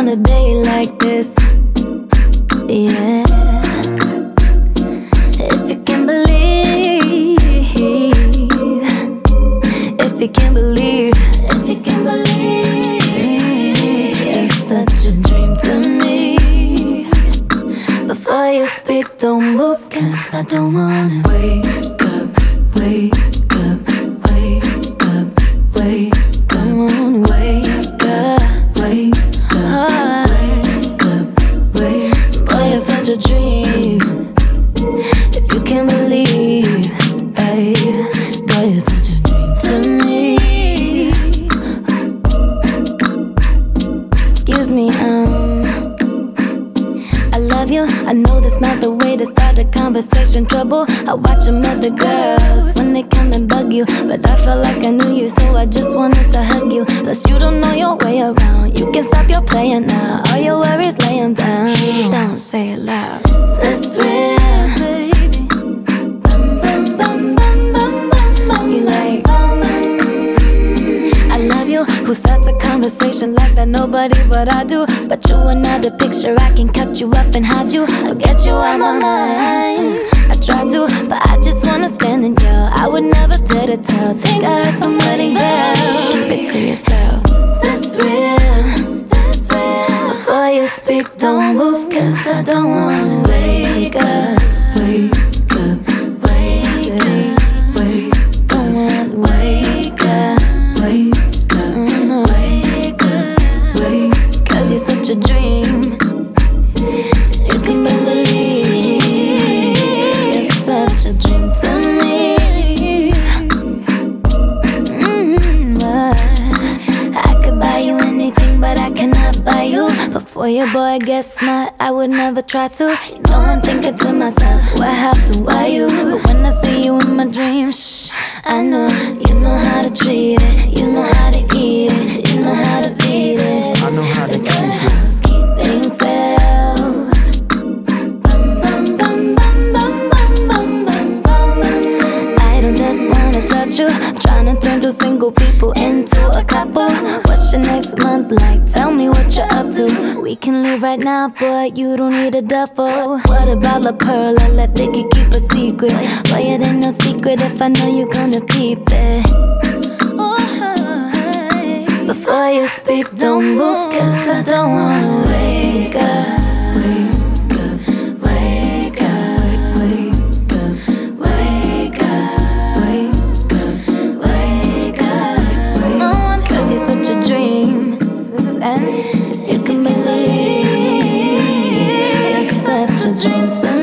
on a day like this. Yeah. If you can believe, if you can believe, if you can believe, it's such a dream to me. Before you speak, don't move, 'cause I don't wanna wake up, wake up, wake up, wake up, wake up, wake up, wake up, wake up. Boy, you're such a dream. If you can believe, hey, boy, you're such a dream to me. Excuse me, I love you. I know that's not the way to start a conversation. Trouble, I watch them other girls when they come and bug you, but I felt like I knew you, so I just wanted to hug you. Plus you don't know your way around. You can stop your playing now. All your worries, lay them down. Don't say it loud. Is this real, baby? Bum, bum, bum, bum, bum, bum, bum. You like, I love you. Who starts a conversation like that? Nobody but I do. But you another picture, I can cut you up and hide you. I'll get you out my mind. I try to, but I just wanna stand and yell. I would never dare to tell. Think I heard somebody else. Keep it to yourself. Is this real? Is this real? Before you speak, don't move, 'cause I don't wanna wake up, wake up, wake up, wake up, wake up, wake up, wake up, wake up. 'Cause you're such a dream. You can believe, you're such a dream to me. I could buy you anything, but I cannot buy you. Before your boy gets smart, I would never try to. You know I'm thinking to myself, what happened, why you? But when I see you in my dreams, shh, I know. You know how to treat it, you know how to eat it, you know how to beat it. I know how to keep it. Housekeeping self. Bum, bum, bum, bum, bum, bum, bum, bum, bum. I don't just wanna touch you, I'm trying to turn two single people into a couple. What's your next month like? Tell me what you're up to. We can leave right now, boy, you don't need a duffel. What about La Pearl? I let Biggie keep a secret. Boy, it ain't no secret if I know you're gonna keep it. Before you speak, don't move, 'cause I don't wanna wake up, wake up, wake up, wake up, wake up, wake up, wake up, wake up. 'Cause you're such a dream. This is end. You can believe, you're such a dream to me.